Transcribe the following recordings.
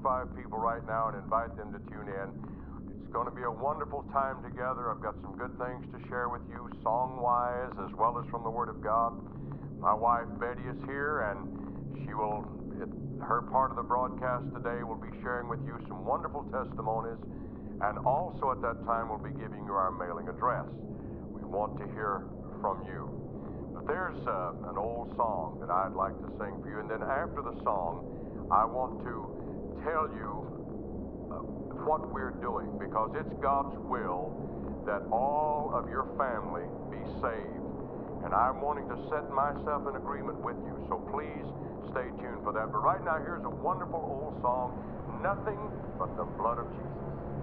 5 people right now and invite them to tune in. It's going to be a wonderful time together. I've got some good things to share with you, song-wise, as well as from the Word of God. My wife, Betty, is here, and her part of the broadcast today will be sharing with you some wonderful testimonies, and also at that time we'll be giving you our mailing address. We want to hear from you. But there's an old song that I'd like to sing for you, and then after the song, I want to tell you what we're doing, because it's God's will that all of your family be saved. And I'm wanting to set myself in agreement with you, so please stay tuned for that. But right now, here's a wonderful old song, Nothing But the Blood of Jesus.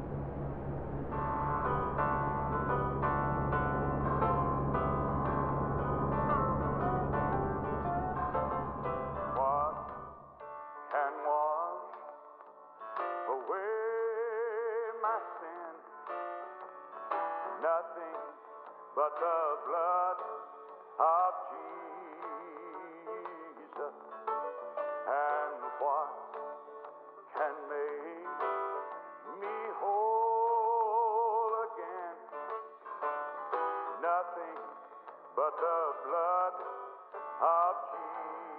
Nothing but the blood of Jesus. And what can make me whole again? Nothing but the blood of Jesus.